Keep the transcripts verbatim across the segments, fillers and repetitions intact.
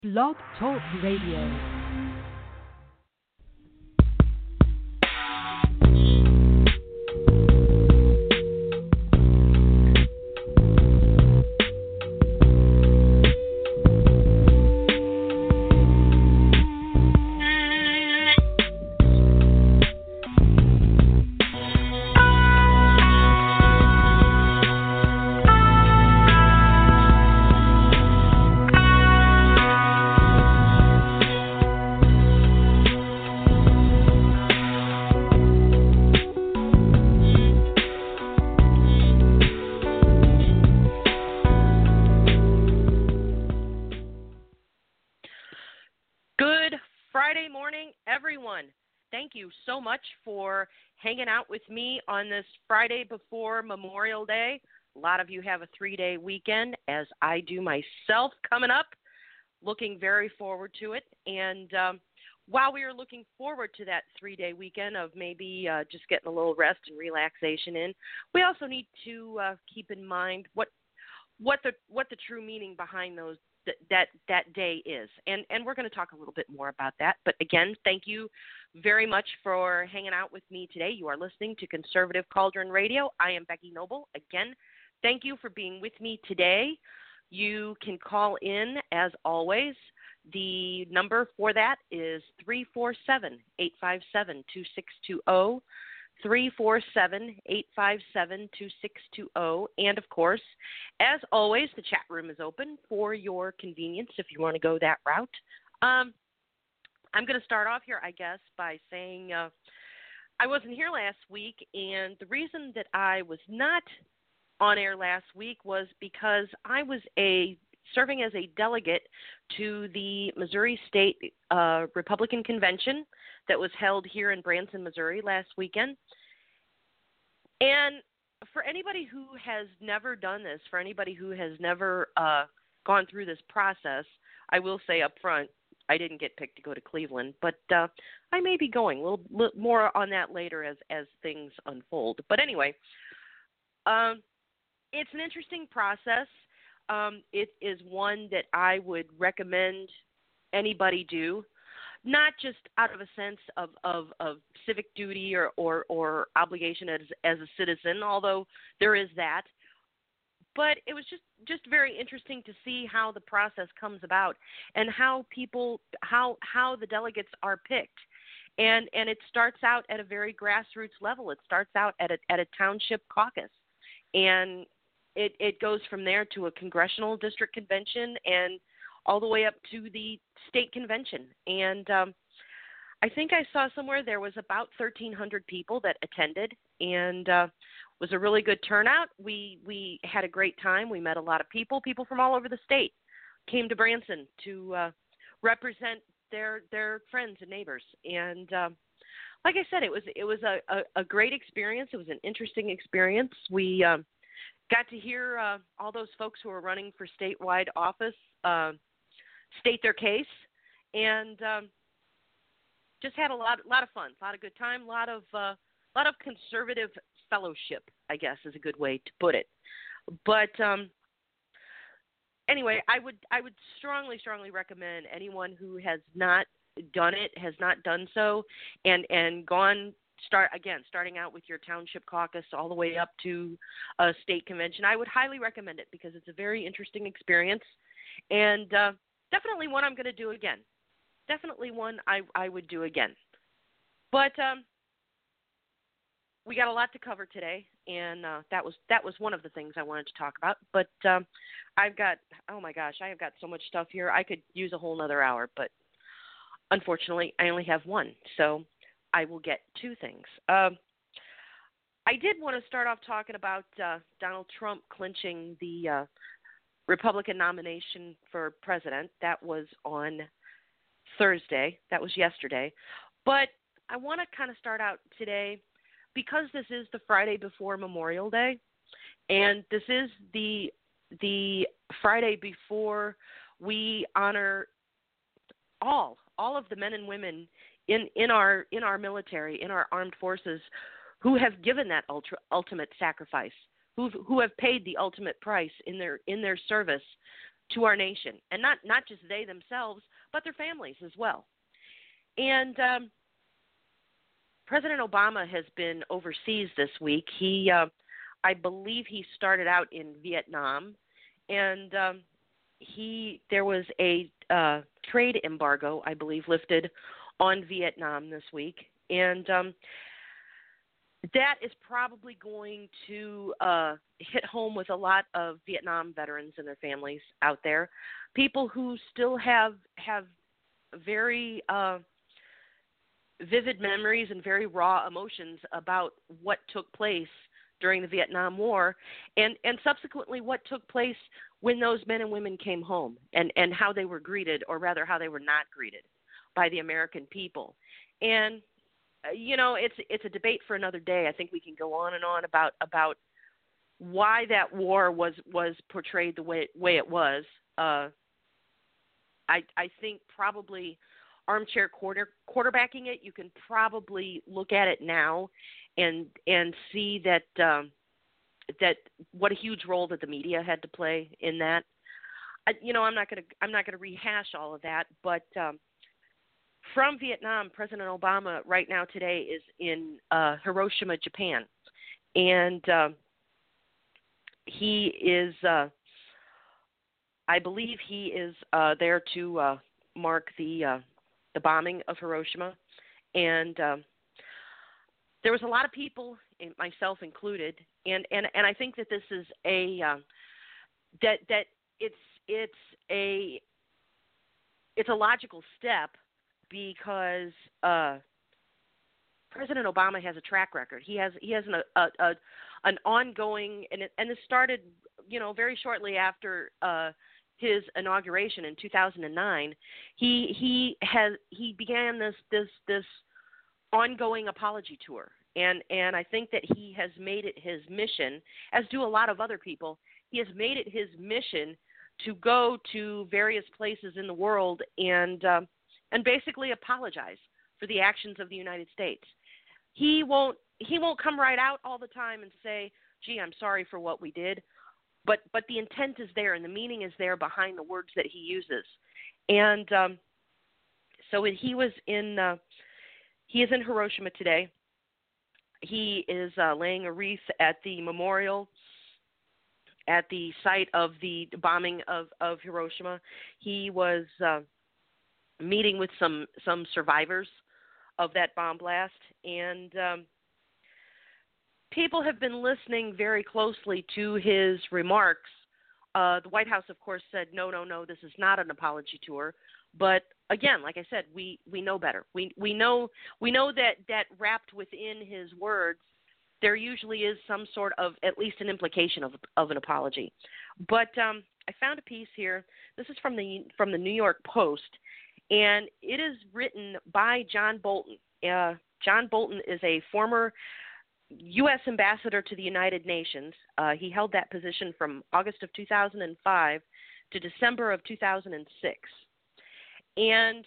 Blog Talk Radio. Thank you so much for hanging out with me on this Friday before Memorial Day. A lot of you have a three-day weekend, as I do myself, coming up. Looking very forward to it. And um, while we are looking forward to that three-day weekend of maybe uh, just getting a little rest and relaxation in, we also need to uh, keep in mind what what the what the true meaning behind those th- that that day is. And and we're going to talk a little bit more about that. But again, thank you very much for hanging out with me today. You are listening to Conservative Cauldron Radio. I am Becky Noble. Again, thank you for being with me today. You can call in, as always. The number for that is three four seven, eight five seven, two six two zero, three four seven, eight five seven, two six two zero. And, of course, as always, the chat room is open for your convenience if you want to go that route. Um, I'm going to start off here, I guess, by saying uh, I wasn't here last week, and the reason that I was not on air last week was because I was a serving as a delegate to the Missouri State uh, Republican Convention that was held here in Branson, Missouri last weekend. And for anybody who has never done this, for anybody who has never uh, gone through this process, I will say up front, I didn't get picked to go to Cleveland, but uh, I may be going. A little, little more on that later as, as things unfold. But anyway, um, it's an interesting process. Um, it is one that I would recommend anybody do, not just out of a sense of, of, of civic duty or, or, or obligation as, as a citizen, although there is that. But it was just, just very interesting to see how the process comes about and how people, how how the delegates are picked. And and it starts out at a very grassroots level. It starts out at a, at a township caucus. And it, it goes from there to a congressional district convention and all the way up to the state convention. And um, I think I saw somewhere there was about thirteen hundred people that attended, and uh, was a really good turnout. We we had a great time. We met a lot of people. People from all over the state came to Branson to uh, represent their their friends and neighbors. And um, like I said, it was it was a, a, a great experience. It was an interesting experience. We um, got to hear uh, all those folks who are running for statewide office uh, state their case, and um, just had a lot lot of fun, a lot of good time, a lot of uh, lot of conservative fellowship, I guess, is a good way to put it. But um, anyway, I would I would strongly, strongly recommend anyone who has not done it, has not done so, and, and gone, start again, starting out with your township caucus all the way up to a state convention. I would highly recommend it because it's a very interesting experience, and uh, definitely one I'm going to do again. Definitely one I, I would do again. But um, we got a lot to cover today, and uh, that was that was one of the things I wanted to talk about. But um, I've got, oh my gosh, I have got so much stuff here. I could use a whole nother hour, but unfortunately, I only have one, so I will get two things. Um, I did want to start off talking about uh, Donald Trump clinching the uh, Republican nomination for president. That was on Thursday. That was yesterday. But I want to kind of start out today, because this is the Friday before Memorial Day, and this is the the Friday before we honor all all of the men and women in, in our in our military, in our armed forces, who have given that ultra, ultimate sacrifice, who who have paid the ultimate price in their in their service to our nation, and not, not just they themselves, but their families as well. And um, President Obama has been overseas this week. He, uh, I believe he started out in Vietnam, and um, he there was a uh, trade embargo, I believe, lifted on Vietnam this week. And um, that is probably going to uh, hit home with a lot of Vietnam veterans and their families out there, people who still have have very uh, vivid memories and very raw emotions about what took place during the Vietnam War, and, and subsequently what took place when those men and women came home, and, and how they were greeted, or rather how they were not greeted by the American people. And you know, it's it's a debate for another day. I think we can go on and on about about why that war was was portrayed the way way it was. Uh, I I think probably armchair quarter quarterbacking it. You can probably look at it now and and see that um, that what a huge role that the media had to play in that. I, you know, I'm not gonna I'm not gonna rehash all of that, but um, from Vietnam, President Obama right now today is in uh, Hiroshima, Japan, and uh, he is, uh, I believe, he is uh, there to uh, mark the uh, the bombing of Hiroshima, and um, there was a lot of people, myself included, and, and, and I think that this is a uh, that that it's it's a it's a logical step. Because uh, President Obama has a track record. He has he has an a, a, an ongoing, and it, and this started, you know, very shortly after uh, his inauguration in two thousand nine. He he has he began this this this ongoing apology tour, and and I think that he has made it his mission, as do a lot of other people. He has made it his mission to go to various places in the world and um, and basically apologize for the actions of the United States. He won't he won't come right out all the time and say, gee, I'm sorry for what we did. But but the intent is there, and the meaning is there behind the words that he uses. And um, so he was in uh, he is in Hiroshima today. He is uh, laying a wreath at the memorial at the site of the bombing of, of Hiroshima. He was uh, meeting with some some survivors of that bomb blast, and um, people have been listening very closely to his remarks. Uh, the White House, of course, said, no, no, no, this is not an apology tour. But again, like I said, we, we know better. We we know we know that, that wrapped within his words, there usually is some sort of, at least an implication of of an apology. But um, I found a piece here. This is from the from the New York Post. And it is written by John Bolton. Uh, John Bolton is a former U S ambassador to the United Nations. Uh, he held that position from August of two thousand five to December of two thousand six. And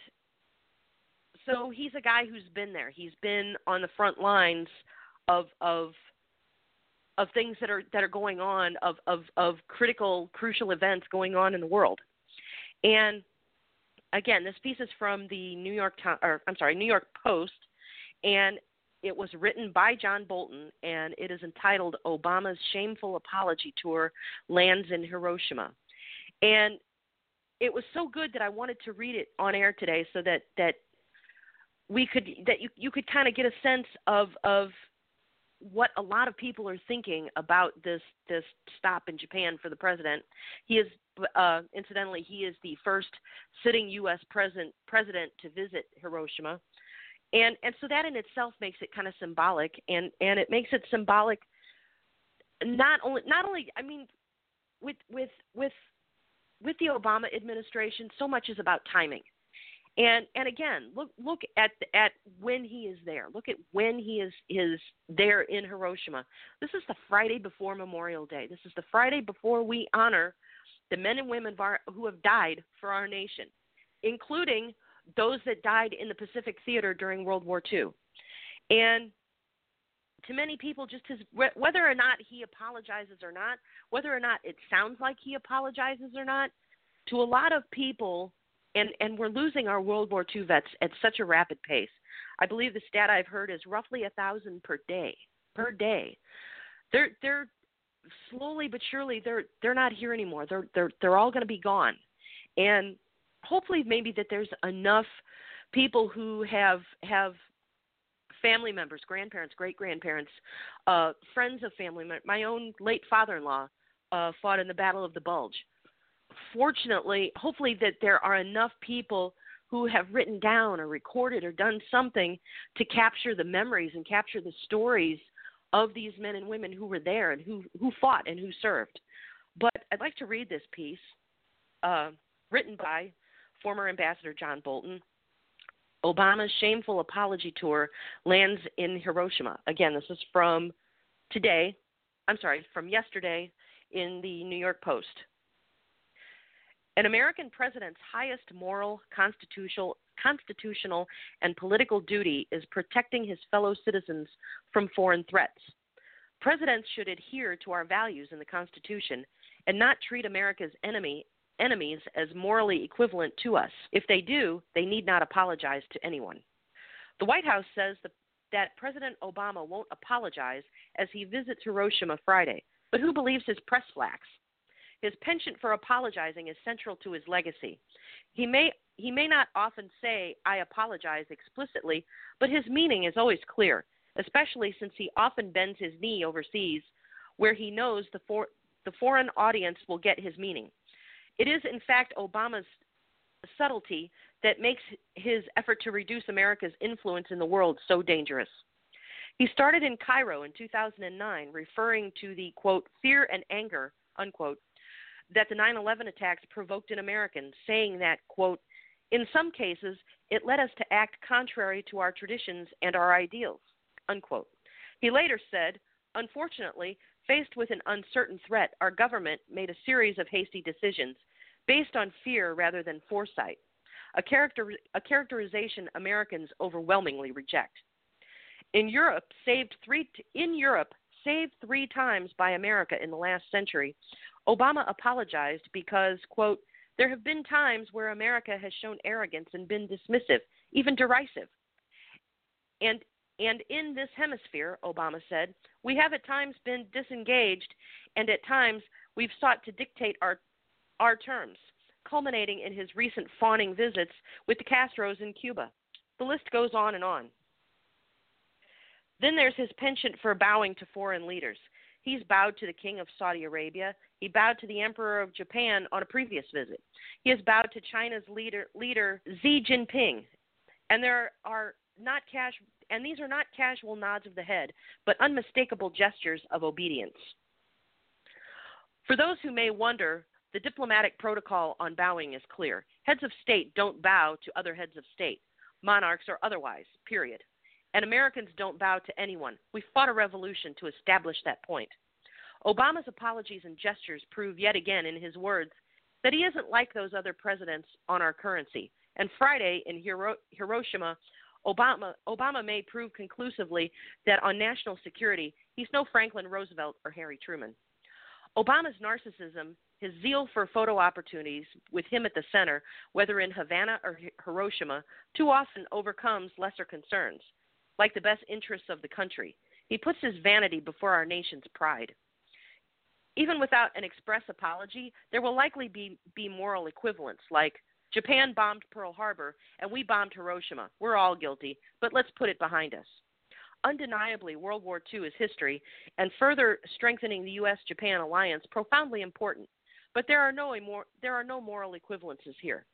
so he's a guy who's been there. He's been on the front lines of of of things that are that are going on, of of, of critical, crucial events going on in the world. And again, this piece is from the New York Times, or I'm sorry, New York Post, and it was written by John Bolton, and it is entitled "Obama's Shameful Apology Tour Lands in Hiroshima." And it was so good that I wanted to read it on air today, so that that we could that you you could kind of get a sense of of what a lot of people are thinking about this this stop in Japan for the president. He is, uh, incidentally, he is the first sitting U S president president to visit Hiroshima, and and so that in itself makes it kind of symbolic, and and it makes it symbolic. Not only not only I mean, with with with with the Obama administration, so much is about timing. And and again, look look at at when he is there. Look at when he is is there in Hiroshima. This is the Friday before Memorial Day. This is the Friday before we honor the men and women who have died for our nation, including those that died in the Pacific Theater during World War Two. And to many people, just his, whether or not he apologizes or not, whether or not it sounds like he apologizes or not, To a lot of people, and, and we're losing our World War Two vets at such a rapid pace. I believe the stat I've heard is roughly a thousand per day. Per day, they're they're slowly but surely they're they're not here anymore. They're they're they're all going to be gone, and hopefully maybe that there's enough people who have have family members, grandparents, great grandparents, uh, friends of family. My, my own late father-in-law uh, fought in the Battle of the Bulge. Fortunately, hopefully that there are enough people who have written down or recorded or done something to capture the memories and capture the stories of these men and women who were there and who, who fought and who served. But I'd like to read this piece uh, written by former Ambassador John Bolton. Obama's shameful apology tour lands in Hiroshima. Again, this is from today, I'm sorry, from yesterday in the New York Post. An American president's highest moral, constitutional, constitutional, and political duty is protecting his fellow citizens from foreign threats. Presidents should adhere to our values in the Constitution and not treat America's enemy, enemies as morally equivalent to us. If they do, they need not apologize to anyone. The White House says that, that President Obama won't apologize as he visits Hiroshima Friday, but who believes his press flacks? His penchant for apologizing is central to his legacy. He may he may not often say, "I apologize" explicitly, but his meaning is always clear, especially since he often bends his knee overseas where he knows the, for, the foreign audience will get his meaning. It is, in fact, Obama's subtlety that makes his effort to reduce America's influence in the world so dangerous. He started in Cairo in two thousand nine, referring to the, quote, fear and anger, unquote, that the nine eleven attacks provoked in Americans, saying that, quote, in some cases, it led us to act contrary to our traditions and our ideals, unquote. He later said, unfortunately, faced with an uncertain threat, our government made a series of hasty decisions based on fear rather than foresight, a, character, a characterization Americans overwhelmingly reject. In Europe, saved three t- in Europe, saved three times by America in the last century, Obama apologized because, quote, there have been times where America has shown arrogance and been dismissive, even derisive. And and in this hemisphere, Obama said, we have at times been disengaged, and at times we've sought to dictate our our terms, culminating in his recent fawning visits with the Castros in Cuba. The list goes on and on. Then there's his penchant for bowing to foreign leaders. He's bowed to the king of Saudi Arabia. He bowed to the emperor of Japan on a previous visit. He has bowed to China's leader, leader Xi Jinping. And there are not cash, and these are not casual nods of the head, but unmistakable gestures of obedience. For those who may wonder, the diplomatic protocol on bowing is clear. Heads of state don't bow to other heads of state, monarchs or otherwise, period. And Americans don't bow to anyone. We fought a revolution to establish that point. Obama's apologies and gestures prove yet again in his words that he isn't like those other presidents on our currency. And Friday in Hiro- Hiroshima, Obama, Obama may prove conclusively that on national security, he's no Franklin Roosevelt or Harry Truman. Obama's narcissism, his zeal for photo opportunities with him at the center, whether in Havana or Hiroshima, too often overcomes lesser concerns, like the best interests of the country. He puts his vanity before our nation's pride. Even without an express apology, there will likely be, be moral equivalents, like Japan bombed Pearl Harbor and we bombed Hiroshima. We're all guilty, but let's put it behind us. Undeniably, World War Two is history, and further strengthening the U S Japan alliance profoundly important. But there are no, there are no moral equivalences here.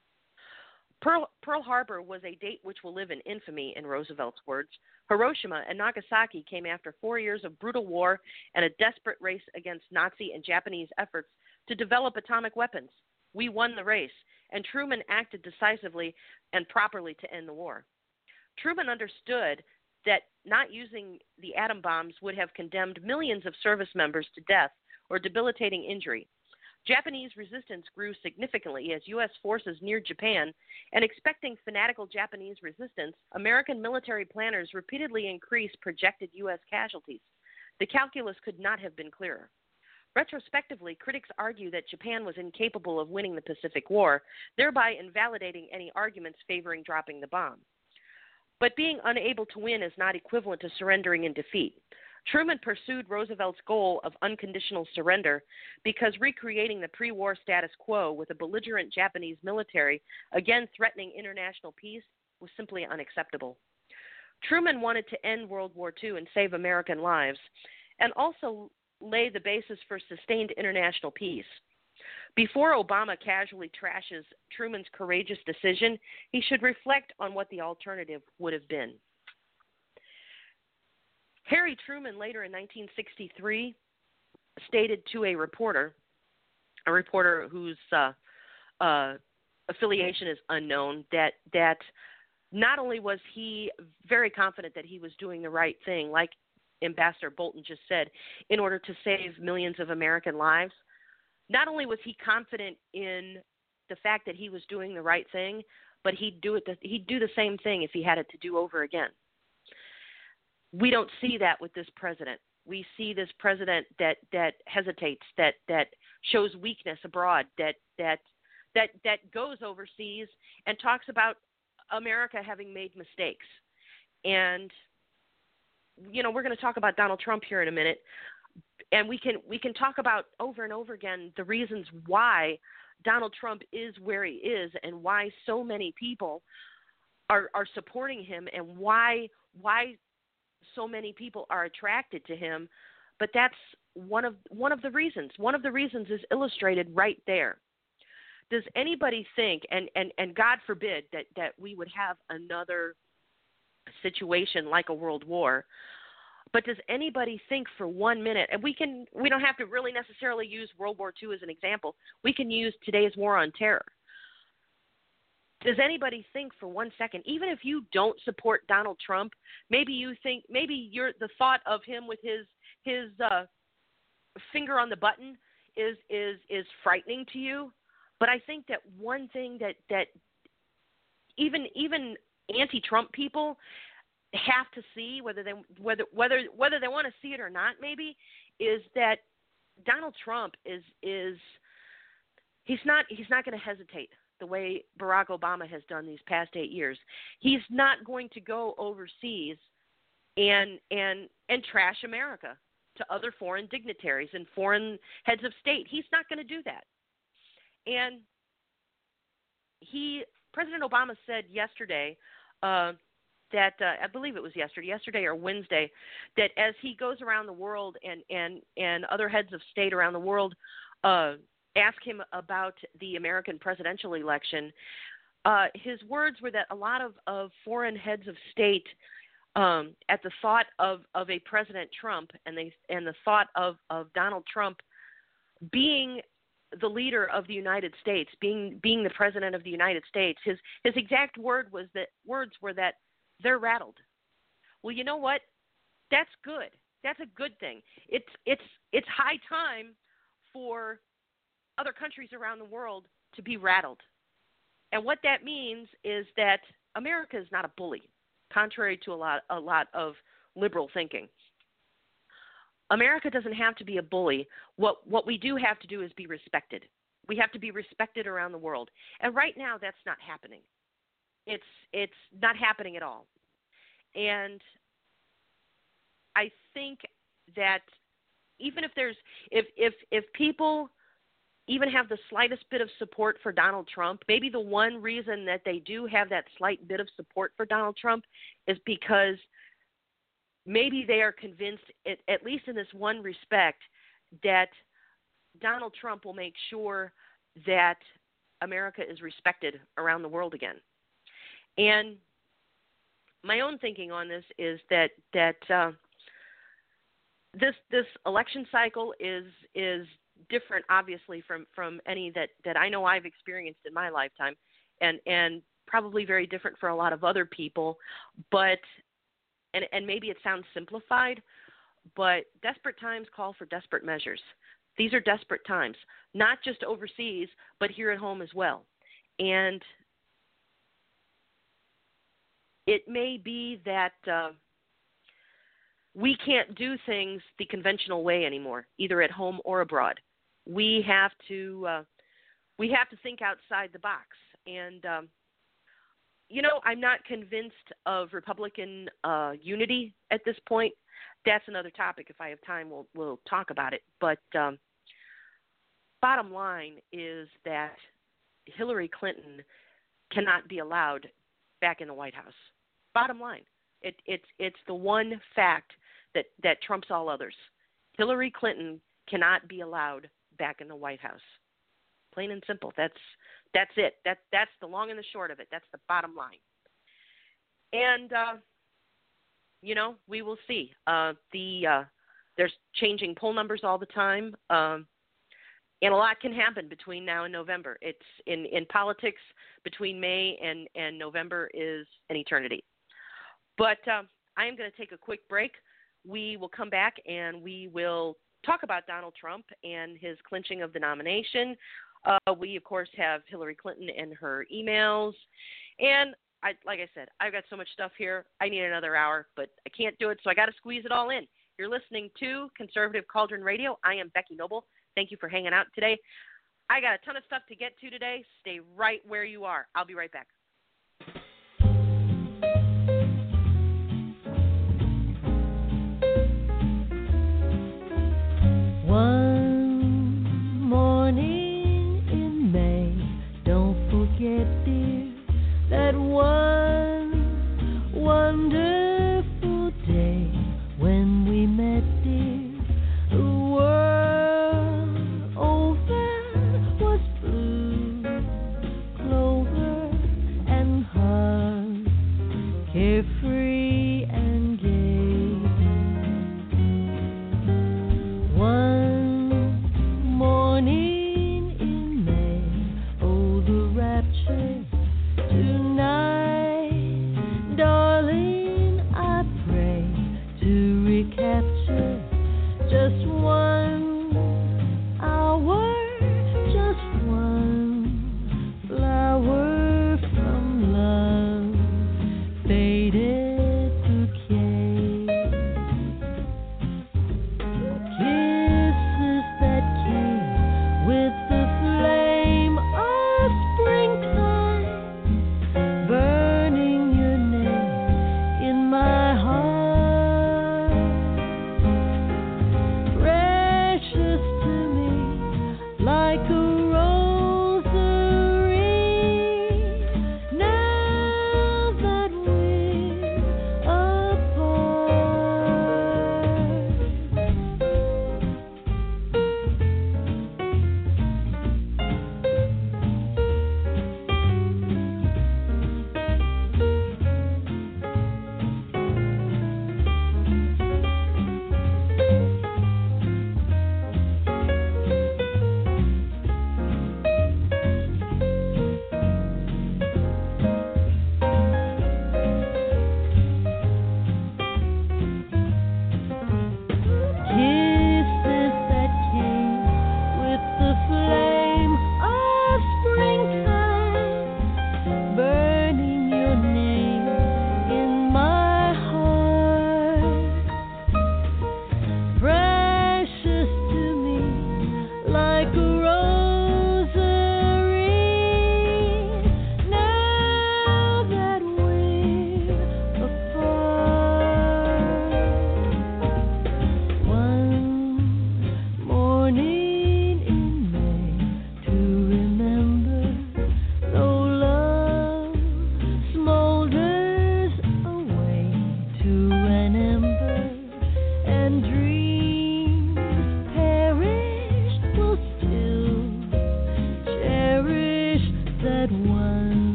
Pearl, Pearl Harbor was a date which will live in infamy, in Roosevelt's words. Hiroshima and Nagasaki came after four years of brutal war and a desperate race against Nazi and Japanese efforts to develop atomic weapons. We won the race, and Truman acted decisively and properly to end the war. Truman understood that not using the atom bombs would have condemned millions of service members to death or debilitating injury. Japanese resistance grew significantly as U S forces neared Japan, and expecting fanatical Japanese resistance, American military planners repeatedly increased projected U S casualties. The calculus could not have been clearer. Retrospectively, critics argue that Japan was incapable of winning the Pacific War, thereby invalidating any arguments favoring dropping the bomb. But being unable to win is not equivalent to surrendering in defeat. Truman pursued Roosevelt's goal of unconditional surrender because recreating the pre-war status quo with a belligerent Japanese military, again threatening international peace, was simply unacceptable. Truman wanted to end World War Two and save American lives, and also lay the basis for sustained international peace. Before Obama casually trashes Truman's courageous decision, he should reflect on what the alternative would have been. Harry Truman later in nineteen sixty-three stated to a reporter, a reporter whose uh, uh, affiliation is unknown, that that not only was he very confident that he was doing the right thing, like Ambassador Bolton just said, in order to save millions of American lives, not only was he confident in the fact that he was doing the right thing, but he'd do it. The, he'd do the same thing if he had it to do over again. We don't see that with this president. We see this president that, that hesitates, that that shows weakness abroad, that that that that goes overseas and talks about America having made mistakes. And you know, we're going to talk about Donald Trump here in a minute, and we can we can talk about over and over again the reasons why Donald Trump is where he is and why so many people are are supporting him and why why so many people are attracted to him. But that's one of one of the reasons. One of the reasons is illustrated right there. Does anybody think, and, and, and God forbid that, that we would have another situation like a world war, but does anybody think for one minute, and we can we don't have to really necessarily use World War Two as an example, we can use today's war on terror. Does anybody think for one second, even if you don't support Donald Trump, maybe you think, maybe you're, the thought of him with his his uh, finger on the button is is is frightening to you? But I think that one thing that, that even even anti-Trump people have to see, whether they whether whether whether they want to see it or not, maybe, is that Donald Trump is is he's not he's not going to hesitate the way Barack Obama has done these past eight years. He's not going to go overseas and and and trash America to other foreign dignitaries and foreign heads of state. He's not going to do that. And he, President Obama said yesterday uh, that, uh, I believe it was yesterday, yesterday or Wednesday, that as he goes around the world and, and, and other heads of state around the world uh, ask him about the American presidential election, uh, his words were that a lot of, of foreign heads of state, um, at the thought of, of a President Trump and, they, and the thought of, of Donald Trump being the leader of the United States, being being the president of the United States, his his exact word was that words were that they're rattled. Well, you know what? That's good. That's a good thing. It's it's it's high time for other countries around the world to be rattled. And what that means is that America is not a bully, contrary to a lot a lot of liberal thinking. America doesn't have to be a bully. What what we do have to do is be respected. We have to be respected around the world. And right now that's not happening. It's it's not happening at all. And I think that even if there's if if if people even have the slightest bit of support for Donald Trump, maybe the one reason that they do have that slight bit of support for Donald Trump is because maybe they are convinced, at, at least in this one respect, that Donald Trump will make sure that America is respected around the world again. And my own thinking on this is that that uh, this this election cycle is is different, obviously, from, from any that, that I know I've experienced in my lifetime, and and probably very different for a lot of other people, but. And, and maybe it sounds simplified, but desperate times call for desperate measures. These are desperate times, not just overseas, but here at home as well. And it may be that uh, we can't do things the conventional way anymore, either at home or abroad. We have to uh, we have to think outside the box. And um, you know, I'm not convinced of Republican uh, unity at this point. That's another topic. If I have time, we'll we'll talk about it. But um, bottom line is that Hillary Clinton cannot be allowed back in the White House. Bottom line, it, it's it's the one fact that, that trumps all others. Hillary Clinton cannot be allowed back in the White House. Plain and simple. That's that's it. That that's the long and the short of it. That's the bottom line. And uh, you know, we will see. Uh, the uh, there's changing poll numbers all the time. Um, And a lot can happen between now and November. It's in, in politics, between May and, and November is an eternity. But um, I am going to take a quick break. We will come back and we will talk about Donald Trump and his clinching of the nomination. Uh, we, of course, have Hillary Clinton and her emails. And I, like I said, I've got so much stuff here. I need another hour, but I can't do it, so I got to squeeze it all in. You're listening to Conservative Cauldron Radio. I am Becky Noble. Thank you for hanging out today. I got a ton of stuff to get to today. Stay right where you are. I'll be right back. One morning in May, don't forget, dear, that one wonderful day when we met, dear. The world over was blue, clover and hugs, carefree and gay. One morning in May, oh, the rapture tonight, darling, I pray to recapture just one hour, just one flower from love, faded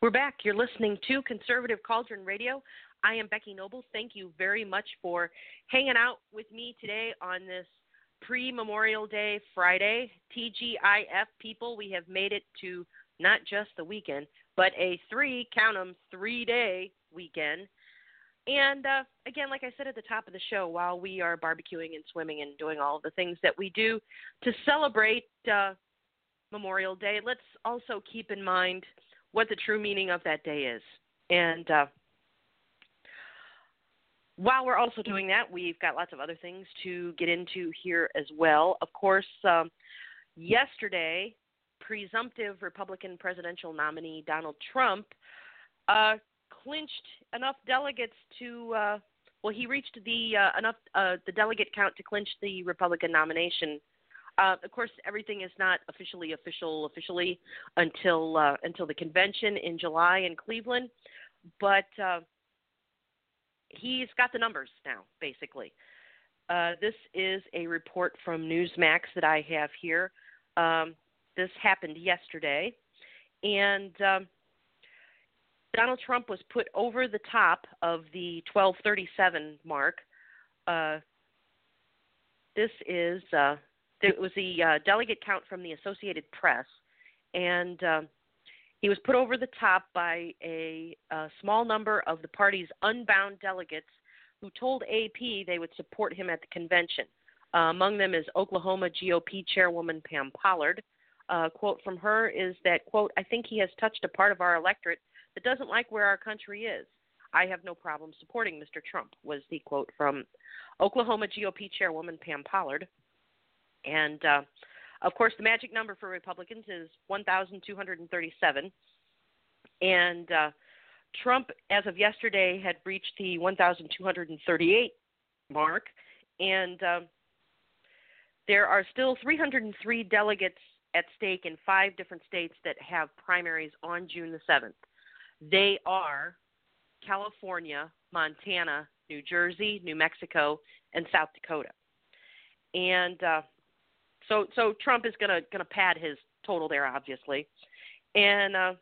We're back. You're listening to Conservative Cauldron Radio. I am Becky Noble. Thank you very much for hanging out with me today on this pre-Memorial Day Friday. T G I F people, we have made it to not just the weekend, but a three, count 'em, three-day weekend. And uh, again, like I said at the top of the show, while we are barbecuing and swimming and doing all of the things that we do to celebrate uh, Memorial Day, let's also keep in mind what the true meaning of that day is. And uh, while we're also doing that, we've got lots of other things to get into here as well. Of course, um, yesterday, presumptive Republican presidential nominee Donald Trump uh, clinched enough delegates to, uh, well, he reached the uh, enough uh, the delegate count to clinch the Republican nomination. Uh, of course, everything is not officially official officially until uh, until the convention in July in Cleveland, but uh, he's got the numbers now, basically. Uh, this is a report from Newsmax that I have here. Um, this happened yesterday, and um, Donald Trump was put over the top of the twelve thirty-seven mark. Uh, this is... Uh, It was the uh, delegate count from the Associated Press, and uh, he was put over the top by a, a small number of the party's unbound delegates who told A P they would support him at the convention. Uh, among them is Oklahoma G O P chairwoman Pam Pollard. A quote from her is that, quote, "I think he has touched a part of our electorate that doesn't like where our country is. I have no problem supporting Mister Trump," was the quote from Oklahoma G O P chairwoman Pam Pollard. And, uh, of course, the magic number for Republicans is one thousand two hundred thirty-seven. And uh, Trump, as of yesterday, had reached the one thousand two hundred thirty-eight mark. And uh, there are still three hundred three delegates at stake in five different states that have primaries on June the seventh. They are California, Montana, New Jersey, New Mexico, and South Dakota. And uh, So, so Trump is gonna gonna pad his total there, obviously, and uh,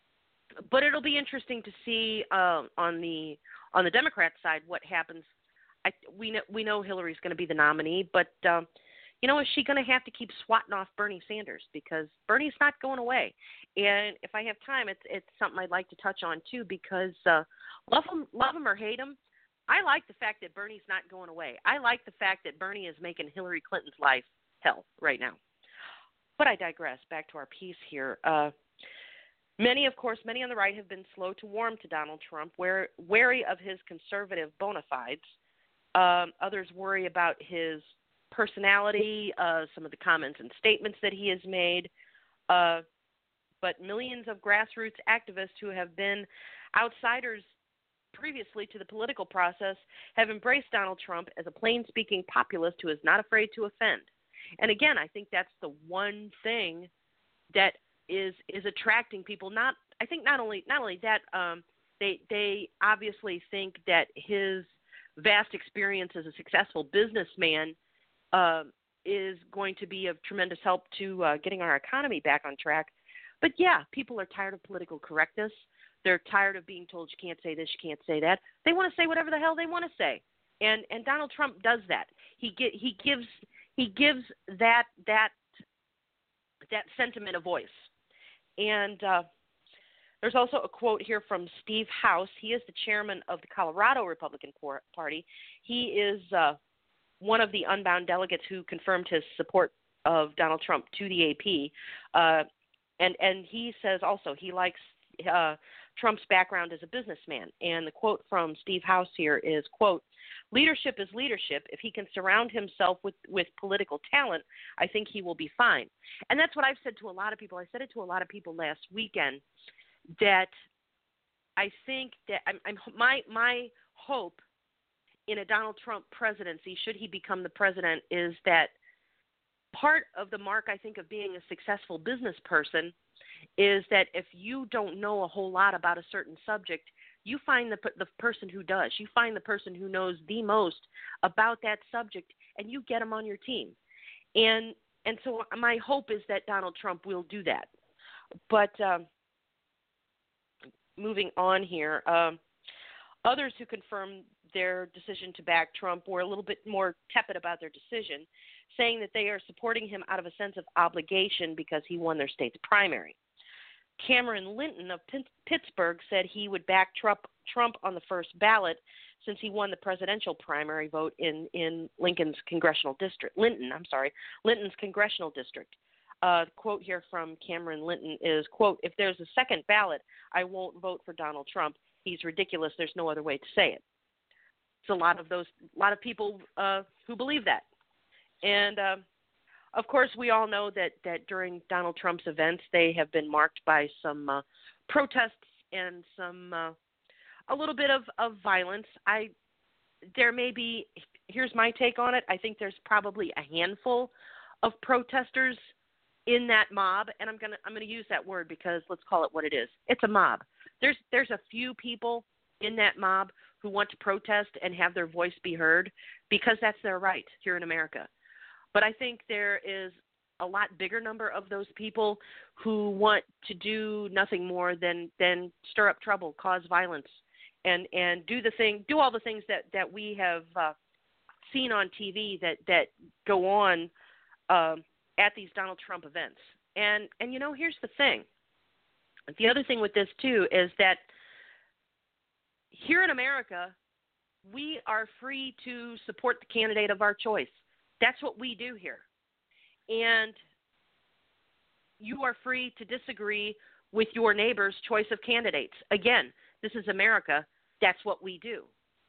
but it'll be interesting to see uh, on the on the Democrat side what happens. I, we know we know Hillary's going to be the nominee, but um, you know, is she going to have to keep swatting off Bernie Sanders, because Bernie's not going away? And if I have time, it's it's something I'd like to touch on too, because uh, love him love him or hate him, I like the fact that Bernie's not going away. I like the fact that Bernie is making Hillary Clinton's life hell right now. But I digress. Back to our piece here. Uh, many, of course, many on the right have been slow to warm to Donald Trump, where, wary of his conservative bona fides. Um, others worry about his personality, uh, some of the comments and statements that he has made. Uh, but millions of grassroots activists who have been outsiders previously to the political process have embraced Donald Trump as a plain-speaking populist who is not afraid to offend. And again, I think that's the one thing that is is attracting people. Not, I think not only not only that, um, they they obviously think that his vast experience as a successful businessman uh, is going to be of tremendous help to uh, getting our economy back on track. But yeah, people are tired of political correctness. They're tired of being told you can't say this, you can't say that. They want to say whatever the hell they want to say, and and Donald Trump does that. He get he gives. He gives that that that sentiment a voice. And uh, there's also a quote here from Steve House. He is the chairman of the Colorado Republican Party. He is uh, one of the unbound delegates who confirmed his support of Donald Trump to the A P. Uh, and, and he says also he likes uh, Trump's background as a businessman. And the quote from Steve House here is, quote, "Leadership is leadership. If he can surround himself with, with political talent, I think he will be fine." And that's what I've said to a lot of people. I said it to a lot of people last weekend, that I think that I'm, I'm, my my hope in a Donald Trump presidency, should he become the president, is that part of the mark, I think, of being a successful business person is that if you don't know a whole lot about a certain subject, you find the the person who does. You find the person who knows the most about that subject, and you get them on your team. And and so my hope is that Donald Trump will do that. But um, moving on here, um, others who confirmed their decision to back Trump were a little bit more tepid about their decision, saying that they are supporting him out of a sense of obligation because he won their state's primary. Cameron Linton of P- Pittsburgh said he would back Trump, Trump on the first ballot since he won the presidential primary vote in, in Lincoln's congressional district. Linton, I'm sorry, Linton's congressional district. Uh, quote here from Cameron Linton is, quote, "If there's a second ballot, I won't vote for Donald Trump. He's ridiculous. There's no other way to say it." It's a lot of those, a lot of people uh, who believe that. And, uh, of course, we all know that, that during Donald Trump's events, they have been marked by some uh, protests and some uh, a little bit of, of violence. I there may be, here's my take on it. I think there's probably a handful of protesters in that mob, and I'm gonna I'm gonna use that word because let's call it what it is. It's a mob. There's there's a few people in that mob who want to protest and have their voice be heard because that's their right here in America. But I think there is a lot bigger number of those people who want to do nothing more than than stir up trouble, cause violence, and and do the thing, do all the things that that we have uh, seen on T V that that go on. Um, at these Donald Trump events. And, and you know, here's the thing. The other thing with this, too, is that here in America, we are free to support the candidate of our choice. That's what we do here. And you are free to disagree with your neighbor's choice of candidates. Again, this is America. That's what we do.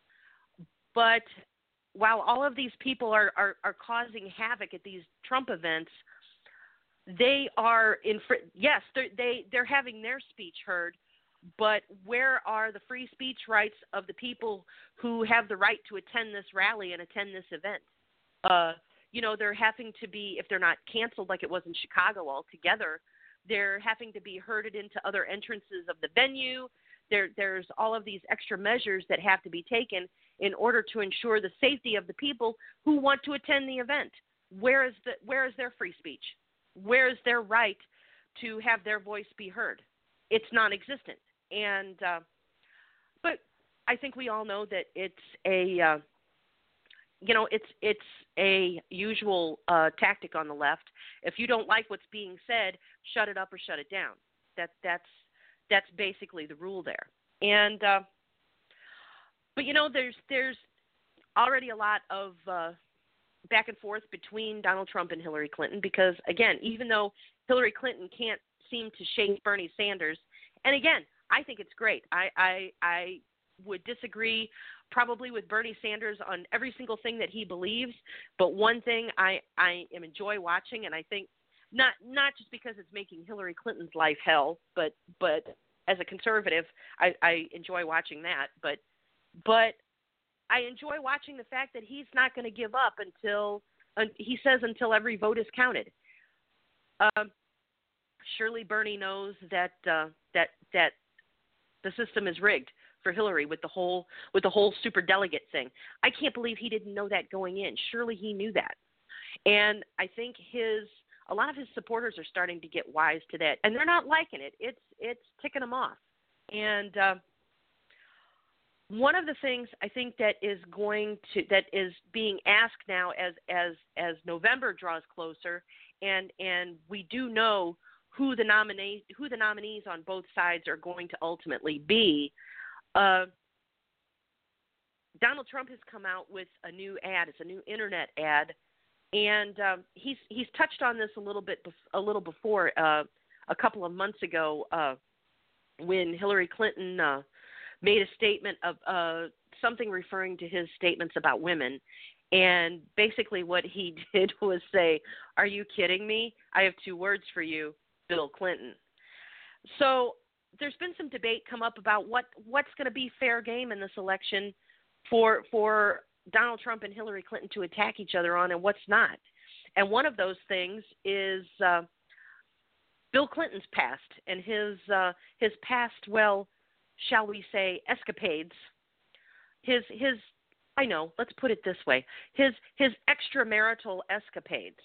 But while all of these people are, are, are causing havoc at these Trump events, they are in yes, they're, they they're having their speech heard, but where are the free speech rights of the people who have the right to attend this rally and attend this event? Uh, you know, they're having to be, if they're not canceled like it was in Chicago altogether, they're having to be herded into other entrances of the venue. There, there's all of these extra measures that have to be taken in order to ensure the safety of the people who want to attend the event. Where is the where is their free speech? Where is their right to have their voice be heard? It's non-existent. And uh, but I think we all know that it's a uh, you know it's it's a usual uh, tactic on the left. If you don't like what's being said, shut it up or shut it down. That that's that's basically the rule there. And uh, But, you know, there's there's already a lot of uh, back and forth between Donald Trump and Hillary Clinton because, again, even though Hillary Clinton can't seem to shake Bernie Sanders, and, again, I think it's great. I, I, I would disagree probably with Bernie Sanders on every single thing that he believes, but one thing I, I am enjoy watching, and I think not not just because it's making Hillary Clinton's life hell, but but as a conservative, I, I enjoy watching that, but But I enjoy watching the fact that he's not going to give up until uh, he says until every vote is counted. Um, surely Bernie knows that uh, that that the system is rigged for Hillary with the whole with the whole superdelegate thing. I can't believe he didn't know that going in. Surely he knew that, and I think his a lot of his supporters are starting to get wise to that, and they're not liking it. It's it's ticking them off, and. Uh, One of the things I think that is going to that is being asked now as as as November draws closer, and and we do know who the nominee who the nominees on both sides are going to ultimately be. Uh, Donald Trump has come out with a new ad. It's a new internet ad, and um, he's he's touched on this a little bit bef- a little before uh, a couple of months ago uh, when Hillary Clinton. Uh, made a statement of uh, something referring to his statements about women. And basically what he did was say, "Are you kidding me? I have two words for you, Bill Clinton." So there's been some debate come up about what, what's going to be fair game in this election for for Donald Trump and Hillary Clinton to attack each other on and what's not. And one of those things is uh, Bill Clinton's past and his uh, his past, well, shall we say, escapades, his, his, I know, let's put it this way, his, his extramarital escapades.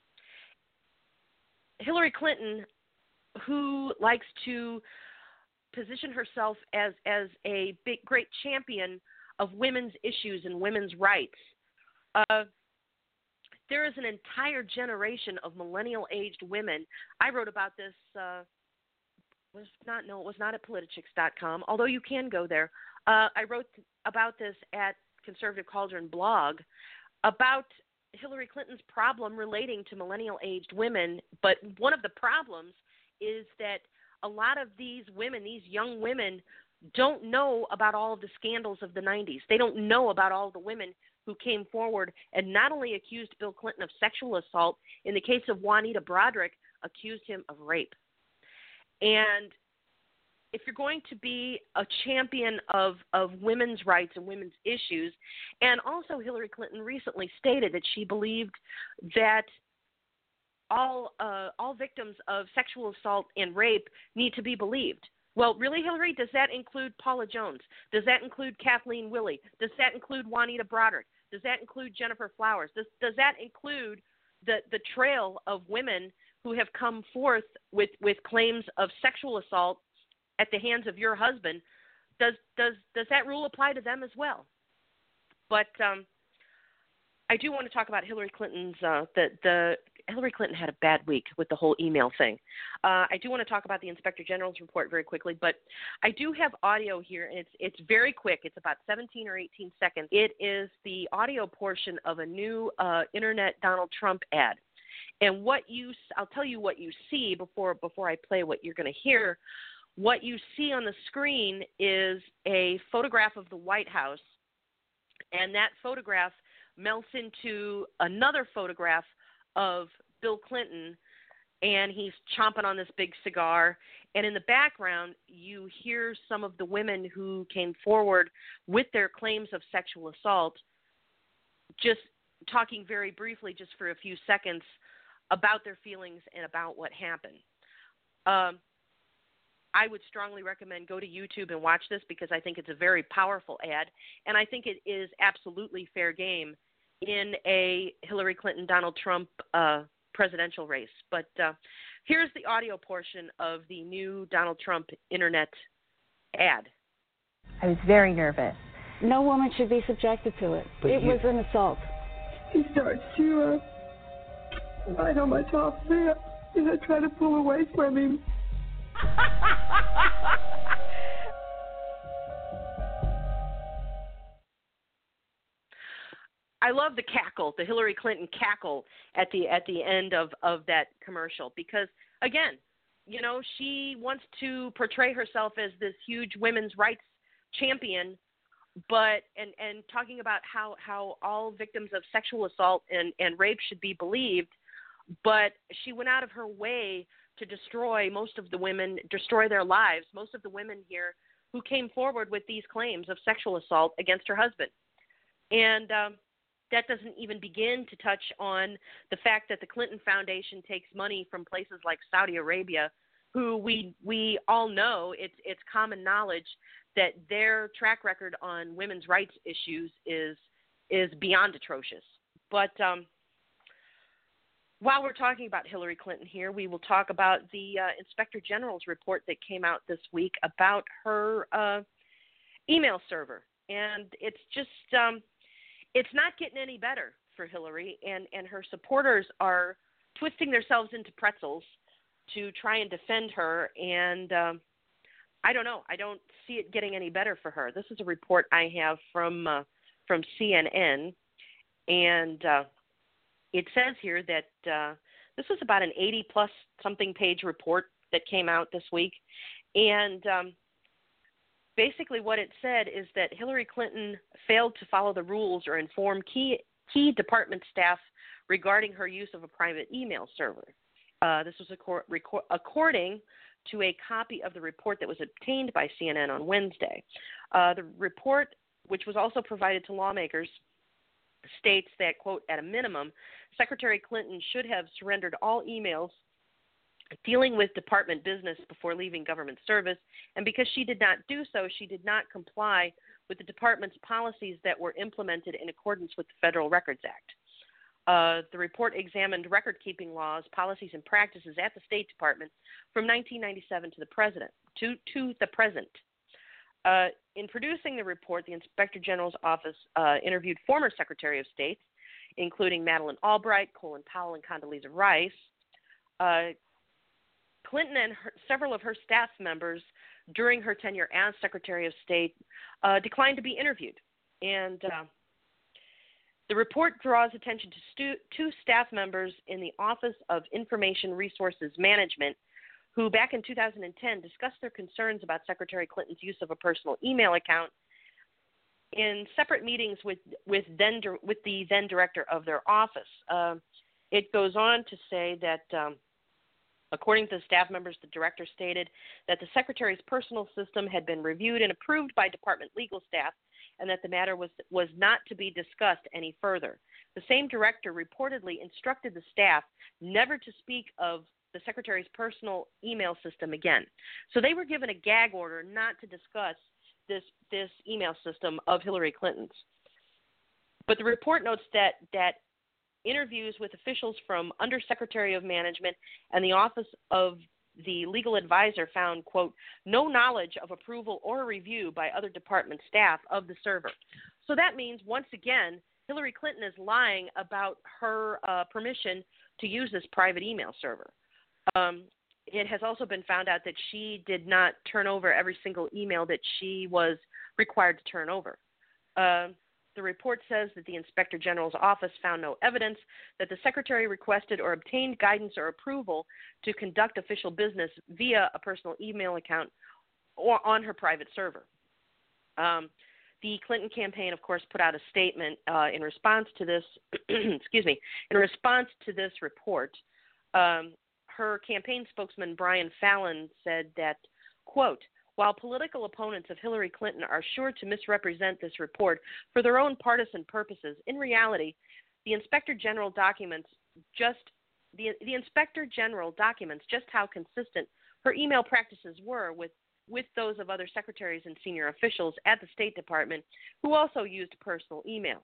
Hillary Clinton, who likes to position herself as, as a big, great champion of women's issues and women's rights. Uh, there is an entire generation of millennial-aged women. I wrote about this. Uh, was not no, it was not at politichicks dot com. Although you can go there. Uh, I wrote about this at Conservative Cauldron blog about Hillary Clinton's problem relating to millennial-aged women. But one of the problems is that a lot of these women, these young women, don't know about all of the scandals of the nineties. They don't know about all the women who came forward and not only accused Bill Clinton of sexual assault, in the case of Juanita Broaddrick, accused him of rape. And if you're going to be a champion of, of women's rights and women's issues, and also Hillary Clinton recently stated that she believed that all uh, all victims of sexual assault and rape need to be believed. Well, really, Hillary, does that include Paula Jones? Does that include Kathleen Willey? Does that include Juanita Broaddrick? Does that include Jennifer Flowers? Does, does that include the, the trail of women who have come forth with, with claims of sexual assault at the hands of your husband? Does, does, does that rule apply to them as well? But um, I do want to talk about Hillary Clinton's, uh, the, the Hillary Clinton had a bad week with the whole email thing. Uh, I do want to talk about the Inspector General's report very quickly, but I do have audio here, and it's it's very quick. It's about seventeen or eighteen seconds. It is the audio portion of a new uh, internet Donald Trump ad. And what you, I'll tell you what you see before before I play what you're going to hear. What you see on the screen is a photograph of the White House, and that photograph melts into another photograph of Bill Clinton, and he's chomping on this big cigar. And in the background, you hear some of the women who came forward with their claims of sexual assault just talking very briefly, just for a few seconds, about their feelings and about what happened. Um, I would strongly recommend go to YouTube and watch this because I think it's a very powerful ad, and I think it is absolutely fair game in a Hillary Clinton, Donald Trump uh, presidential race. But uh, here's the audio portion of the new Donald Trump internet ad. I was very nervous. No woman should be subjected to it. But it you... was an assault. He starts to uh, bite on my top lip, and I try to pull away from him. I love the cackle, the Hillary Clinton cackle at the at the end of, of that commercial because, again, you know, she wants to portray herself as this huge women's rights champion, but and, and talking about how, how all victims of sexual assault and, and rape should be believed, but she went out of her way to destroy most of the women, destroy their lives, most of the women here who came forward with these claims of sexual assault against her husband. And um, that doesn't even begin to touch on the fact that the Clinton Foundation takes money from places like Saudi Arabia, who we we all know, it's it's common knowledge that their track record on women's rights issues is is beyond atrocious. But um, while we're talking about Hillary Clinton here, we will talk about the uh, Inspector General's report that came out this week about her uh, email server. And it's just um, – it's not getting any better for Hillary, and, and her supporters are twisting themselves into pretzels to try and defend her. And um, I don't know. I don't see it getting any better for her. This is a report I have from uh, from C N N, and uh, it says here that uh, this is about an eighty-plus something page report that came out this week. And um, basically what it said is that Hillary Clinton failed to follow the rules or inform key key department staff regarding her use of a private email server. Uh, this was acor- record- according to a copy of the report that was obtained by C N N on Wednesday. Uh, the report, which was also provided to lawmakers, states that, quote, at a minimum, Secretary Clinton should have surrendered all emails dealing with department business before leaving government service, and because she did not do so, she did not comply with the department's policies that were implemented in accordance with the Federal Records Act. Uh, the report examined record-keeping laws, policies, and practices at the State Department from nineteen ninety-seven to the president to to the present. Uh, in producing the report, the Inspector General's office uh, interviewed former Secretary of State, including Madeleine Albright, Colin Powell, and Condoleezza Rice. Uh, Clinton and her, several of her staff members during her tenure as Secretary of State uh, declined to be interviewed. And uh, the report draws attention to stu- two staff members in the Office of Information Resources Management who back in two thousand ten discussed their concerns about Secretary Clinton's use of a personal email account in separate meetings with with then with the then director of their office. Uh, it goes on to say that, um, according to the staff members, the director stated that the secretary's personal system had been reviewed and approved by department legal staff, and that the matter was was not to be discussed any further. The same director reportedly instructed the staff never to speak of the secretary's personal email system again. So they were given a gag order not to discuss this this email system of Hillary Clinton's. But the report notes that that interviews with officials from Undersecretary of Management and the Office of the Legal Advisor found, quote, no knowledge of approval or review by other department staff of the server. So that means, once again, Hillary Clinton is lying about her uh, permission to use this private email server. Um, it has also been found out that she did not turn over every single email that she was required to turn over. Uh, the report says that the Inspector General's office found no evidence that the Secretary requested or obtained guidance or approval to conduct official business via a personal email account or on her private server. Um, the Clinton campaign, of course, put out a statement uh, in response to this, excuse me, in response to this report. Um, Her campaign spokesman, Brian Fallon, said that, quote, while political opponents of Hillary Clinton are sure to misrepresent this report for their own partisan purposes, in reality, the Inspector General documents just the, the Inspector General documents just how consistent her email practices were with, with those of other secretaries and senior officials at the State Department who also used personal email.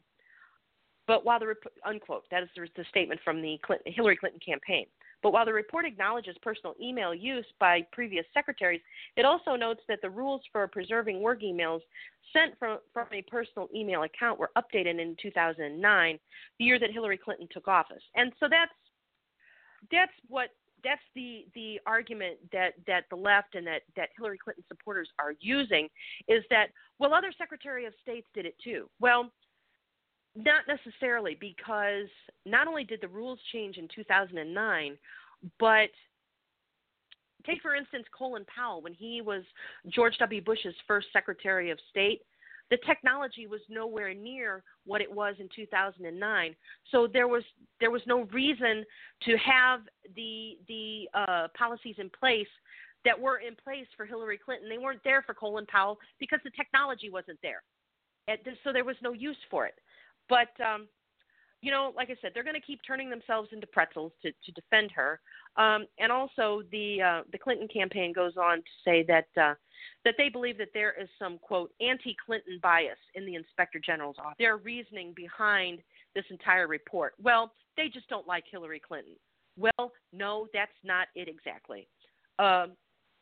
But while the unquote, that is the, the statement from the Clinton, Hillary Clinton campaign. But while the report acknowledges personal email use by previous secretaries, it also notes that the rules for preserving work emails sent from, from a personal email account were updated in two thousand nine, the year that Hillary Clinton took office. And so that's that's what that's the the argument that, that the left and that, that Hillary Clinton supporters are using, is that, well, other Secretary of States did it too. Well, not necessarily, because not only did the rules change in two thousand nine, but take, for instance, Colin Powell. When he was George W. Bush's first Secretary of State, the technology was nowhere near what it was in two thousand nine. So there was there was no reason to have the the uh, policies in place that were in place for Hillary Clinton. They weren't there for Colin Powell because the technology wasn't there. So there was no use for it. But, um, you know, like I said, they're going to keep turning themselves into pretzels to, to defend her. Um, and also the uh, the Clinton campaign goes on to say that uh, that they believe that there is some, quote, anti-Clinton bias in the Inspector General's office. Their reasoning behind this entire report. Well, they just don't like Hillary Clinton. Well, no, that's not it exactly. Um,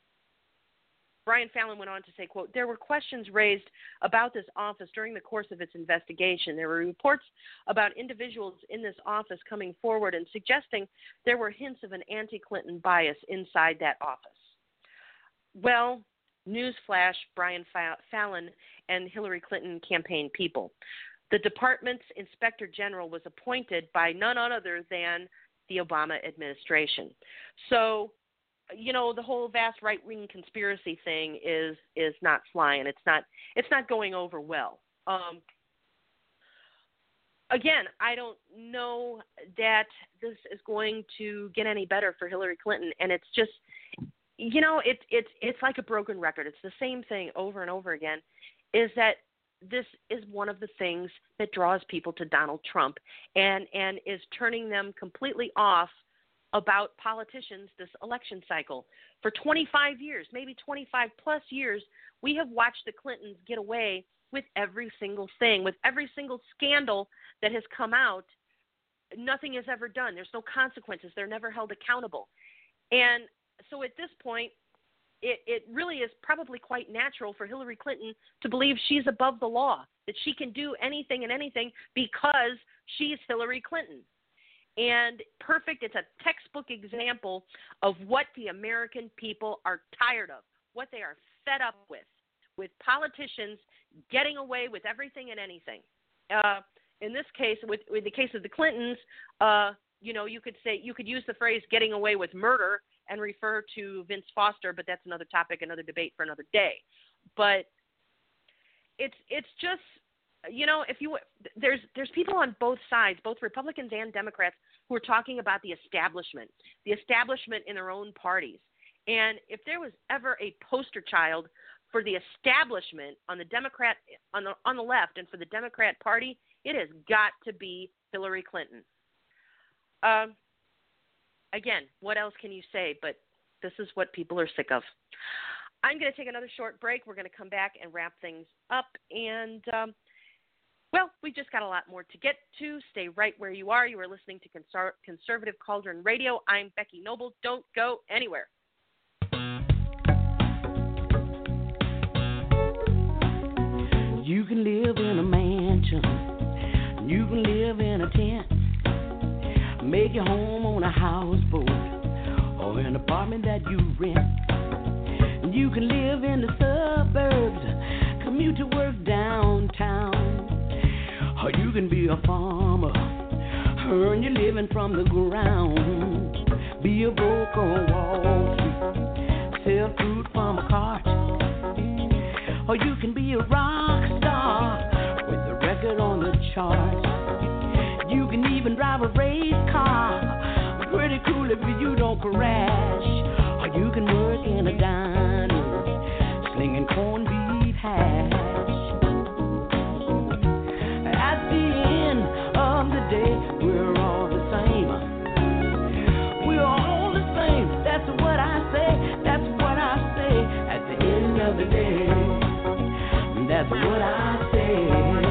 Brian Fallon went on to say, quote, there were questions raised about this office during the course of its investigation. There were reports about individuals in this office coming forward and suggesting there were hints of an anti-Clinton bias inside that office. Well, newsflash, Brian Fallon and Hillary Clinton campaign people. The department's Inspector General was appointed by none other than the Obama administration. So, you know, the whole vast right-wing conspiracy thing is is not flying. It's not it's not going over well. Um, again, I don't know that this is going to get any better for Hillary Clinton, and it's just, you know, it's it's it's like a broken record. It's the same thing over and over again. Is that this is one of the things that draws people to Donald Trump and and is turning them completely off about politicians this election cycle. For twenty-five years, maybe twenty-five plus years, we have watched the Clintons get away with every single thing, with every single scandal that has come out nothing is ever done. There's no consequences. They're never held accountable. And so at this point, it, it really is probably quite natural for Hillary Clinton to believe she's above the law, that she can do anything and anything because she's Hillary Clinton. And perfect, it's a textbook example of what the American people are tired of, what they are fed up with, with politicians getting away with everything and anything. Uh, in this case, with, with the case of the Clintons, uh, you know, you could say, you could use the phrase getting away with murder and refer to Vince Foster, but that's another topic, another debate for another day. But it's it's just, you know, if you there's there's people on both sides, both Republicans and Democrats, who are talking about the establishment, the establishment in their own parties. And if there was ever a poster child for the establishment on the Democrat on the on the left and for the Democrat Party, it has got to be Hillary Clinton. Um, again, what else can you say? But this is what people are sick of. I'm going to take another short break. We're going to come back and wrap things up. And, um, well, we just got a lot more to get to. Stay right where you are. You are listening to Conser- Conservative Cauldron Radio. I'm Becky Noble. Don't go anywhere. You can live in a mansion. You can live in a tent. Make your home on a houseboat or an apartment that you rent. You can live in the suburbs, commute to work downtown. Or you can be a farmer, earn your living from the ground. Be a broker on Wall Street, sell fruit from a cart. Or you can be a rock star with a record on the charts. You can even drive a race car, pretty cool if you don't crash. Or you can work in a diner, slinging corned beef hash. At the end of the day, we're all the same. We're all the same, that's what I say, that's what I say. At the end of the day, that's what I say.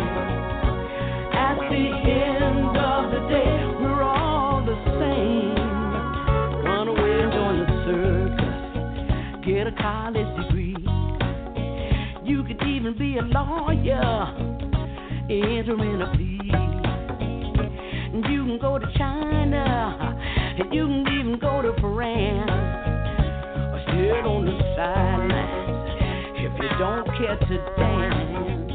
At the end of the day, we're all the same. Run away and join the circus, get a college degree. You could even be a lawyer, entering a plea. You can go to China, and you can even go to France, or sit on the sidelines if you don't care to dance.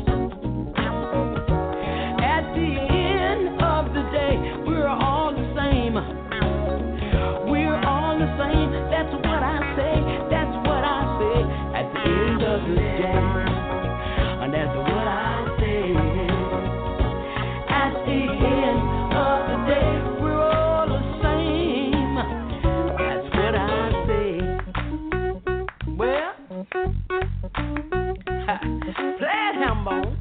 At the end of the day, we're all the same. We're all the same. That's what I say. That's what I say. At the end of the day, and that's what I say. At the end of the day, we're all the same. That's what I say. Well, ha, play it, Hambone.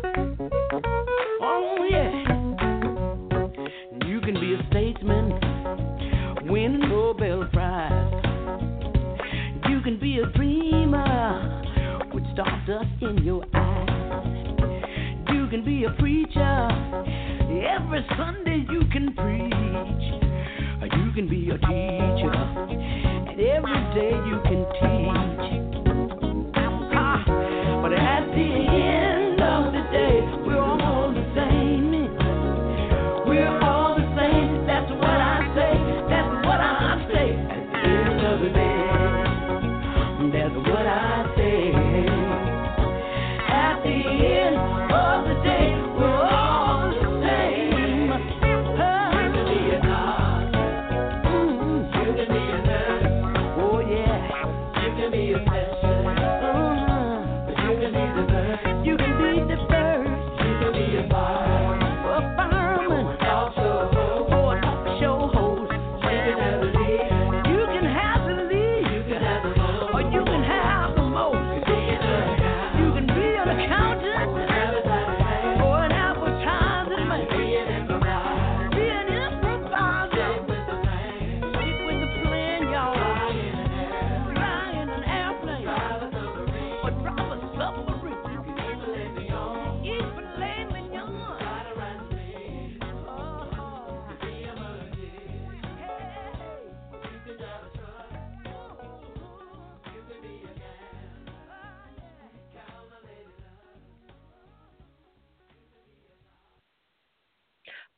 Oh, yeah. You can be a statesman, win a Nobel Prize. You can be a dreamer with stardust in your eyes. You can be a preacher, every Sunday you can preach. You can be a teacher, and every day you can teach. Ah, but at the end of the day, we're all the same. We're all the same. That's what I say. That's what I say. At the end of the day, that's what I say. At the end of the day, we're all the same. You can be a doctor. You can be a nurse. Oh yeah. You can be a specialist. But you can be the first. You can be the first. You can be a fireman. A fireman. Or a talk show host. Or a talk show host. You can have the lead. You can have the lead. You can have the most. Or you can have the most. You can be an accountant. Or an advertising man. Be an improviser. Sleep with the plan, y'all. Fly in an airplane.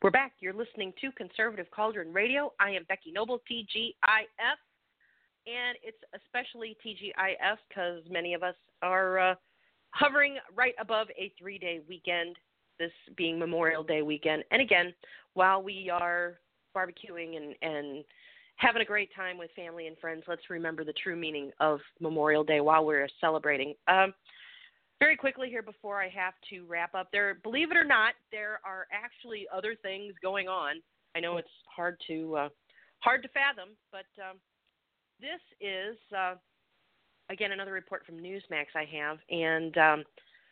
We're back. You're listening to Conservative Cauldron Radio. I am Becky Noble, T G I F, and it's especially T G I F because many of us are uh, hovering right above a three-day weekend, this being Memorial Day weekend. And again, while we are barbecuing and, and having a great time with family and friends, let's remember the true meaning of Memorial Day while we're celebrating. Um, Very quickly here before I have to wrap up, there, believe it or not, there are actually other things going on. I know it's hard to uh, hard to fathom, but um, this is, uh, again, another report from Newsmax I have. And um,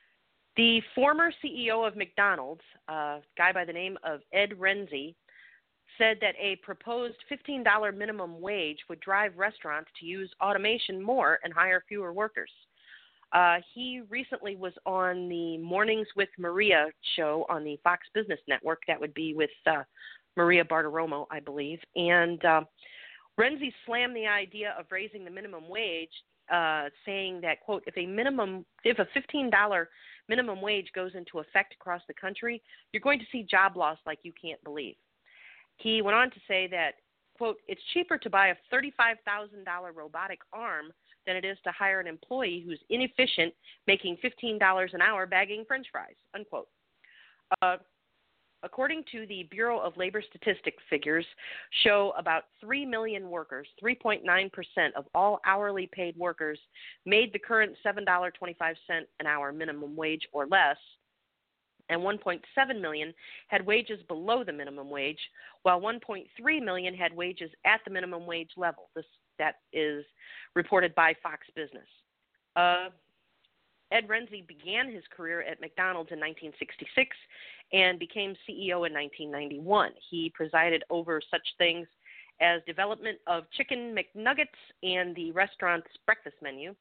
the former C E O of McDonald's, a uh, guy by the name of Ed Renzi, said that a proposed fifteen dollars minimum wage would drive restaurants to use automation more and hire fewer workers. Uh, he recently was on the Mornings with Maria show on the Fox Business Network. That would be with uh, Maria Bartiromo, I believe. And uh, Renzi slammed the idea of raising the minimum wage, uh, saying that, quote, if a minimum, if a fifteen dollars minimum wage goes into effect across the country, you're going to see job loss like you can't believe. He went on to say that, quote, it's cheaper to buy a thirty-five thousand dollars robotic arm than it is to hire an employee who's inefficient, making fifteen dollars an hour bagging French fries, unquote. Uh, according to the Bureau of Labor Statistics figures, show about three million workers, three point nine percent of all hourly paid workers, made the current seven dollars and twenty-five cents an hour minimum wage or less, and one point seven million had wages below the minimum wage, while one point three million had wages at the minimum wage level. This that is reported by Fox Business. Uh, Ed Renzi began his career at McDonald's in nineteen sixty-six and became C E O in nineteen ninety-one. He presided over such things as development of Chicken McNuggets and the restaurant's breakfast menu.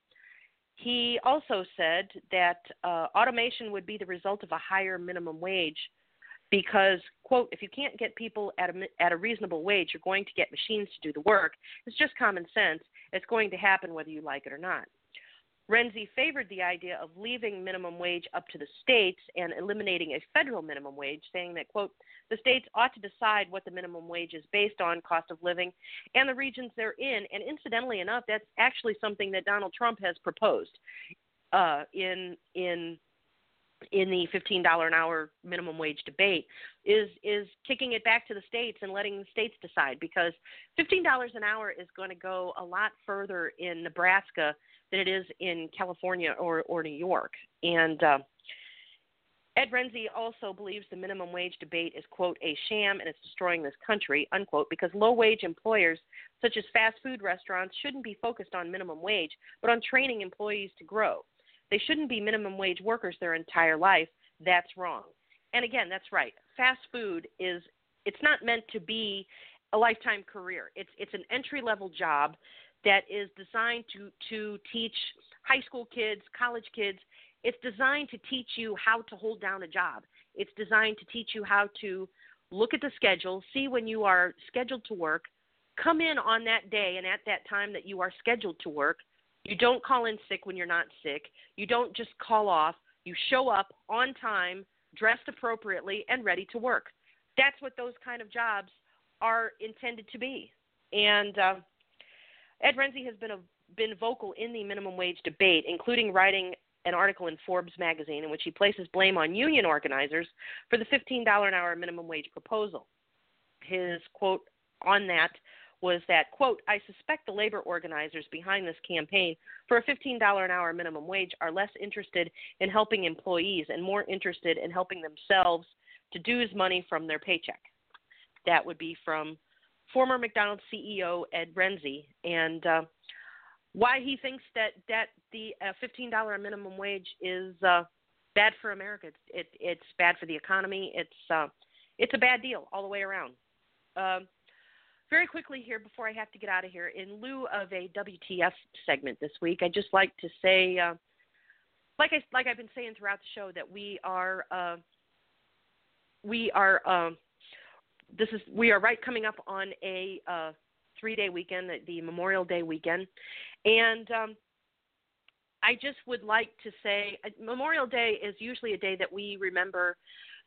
He also said that uh, automation would be the result of a higher minimum wage because, quote, if you can't get people at a, at a reasonable wage, you're going to get machines to do the work. It's just common sense. It's going to happen whether you like it or not. Renzi favored the idea of leaving minimum wage up to the states and eliminating a federal minimum wage, saying that, quote, the states ought to decide what the minimum wage is based on cost of living and the regions they're in. And incidentally enough, that's actually something that Donald Trump has proposed uh, in in in the fifteen dollars an hour minimum wage debate, is is kicking it back to the states and letting the states decide, because fifteen dollars an hour is going to go a lot further in Nebraska than it is in California or, or New York. And uh, Ed Renzi also believes the minimum wage debate is, quote, a sham and it's destroying this country, unquote, because low-wage employers such as fast food restaurants shouldn't be focused on minimum wage, but on training employees to grow. They shouldn't be minimum wage workers their entire life. That's wrong. And again, that's right. Fast food is, it's not meant to be a lifetime career. It's it's an entry-level job that is designed to, to teach high school kids, college kids. It's designed to teach you how to hold down a job. It's designed to teach you how to look at the schedule, see when you are scheduled to work, come in on that day and at that time that you are scheduled to work. You don't call in sick when you're not sick. You don't just call off. You show up on time, dressed appropriately, and ready to work. That's what those kind of jobs are intended to be. And uh, Ed Renzi has been a, been vocal in the minimum wage debate, including writing an article in Forbes magazine in which he places blame on union organizers for the fifteen dollars an hour minimum wage proposal. His quote on that was that, quote, I suspect the labor organizers behind this campaign for a fifteen dollars an hour minimum wage are less interested in helping employees and more interested in helping themselves to dues money from their paycheck. That would be from former McDonald's C E O Ed Renzi, and uh, why he thinks that, that the uh, fifteen dollars minimum wage is uh, bad for America. It's, it, it's bad for the economy. It's uh, it's a bad deal all the way around. Uh, very quickly here, before I have to get out of here, in lieu of a W T F segment this week, I'd just like to say, uh, like I like I've been saying throughout the show, that we are uh, we are uh, this is we are right coming up on a uh, three-day weekend, the Memorial Day weekend, and um, I just would like to say uh, Memorial Day is usually a day that we remember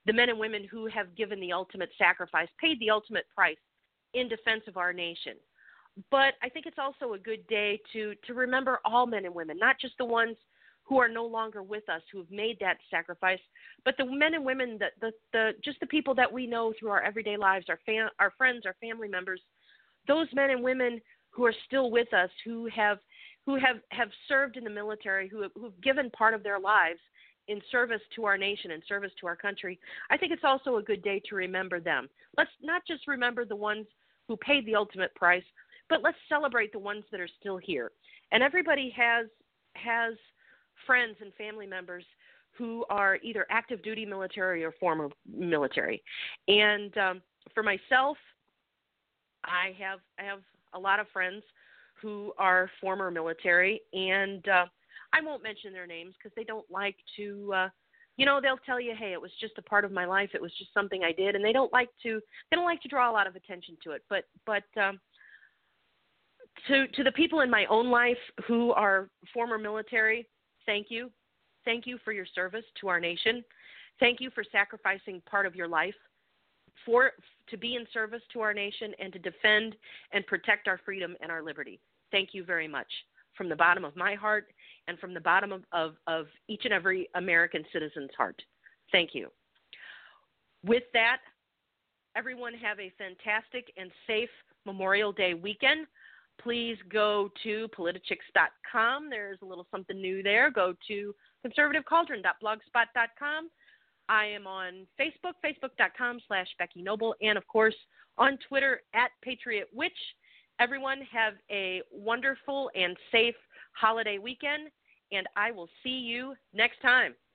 the men and women who have given the ultimate sacrifice, paid the ultimate price in defense of our nation. But I think it's also a good day to, to remember all men and women, not just the ones who are no longer with us, who have made that sacrifice, but the men and women, that the, the just the people that we know through our everyday lives, our fam- our friends, our family members, those men and women who are still with us, who have who have, have served in the military, who have, who've given part of their lives in service to our nation and service to our country. I think it's also a good day to remember them. Let's not just remember the ones who paid the ultimate price, but let's celebrate the ones that are still here. And everybody has has friends and family members who are either active duty military or former military. And um, for myself, I have I have a lot of friends who are former military, and uh, I won't mention their names because they don't like to, uh, you know, they'll tell you, hey, it was just a part of my life. It was just something I did, and they don't like to, they don't like to draw a lot of attention to it. But, but um, to to the people in my own life who are former military, thank you. Thank you for your service to our nation. Thank you for sacrificing part of your life for to be in service to our nation and to defend and protect our freedom and our liberty. Thank you very much from the bottom of my heart and from the bottom of, of, of each and every American citizen's heart. Thank you. With that, everyone have a fantastic and safe Memorial Day weekend. Please go to politichicks dot com. There's a little something new there. Go to conservative cauldron dot blogspot dot com. I am on Facebook, facebook.com slash Becky Noble, and, of course, on Twitter at Patriot Witch. Everyone have a wonderful and safe holiday weekend, and I will see you next time.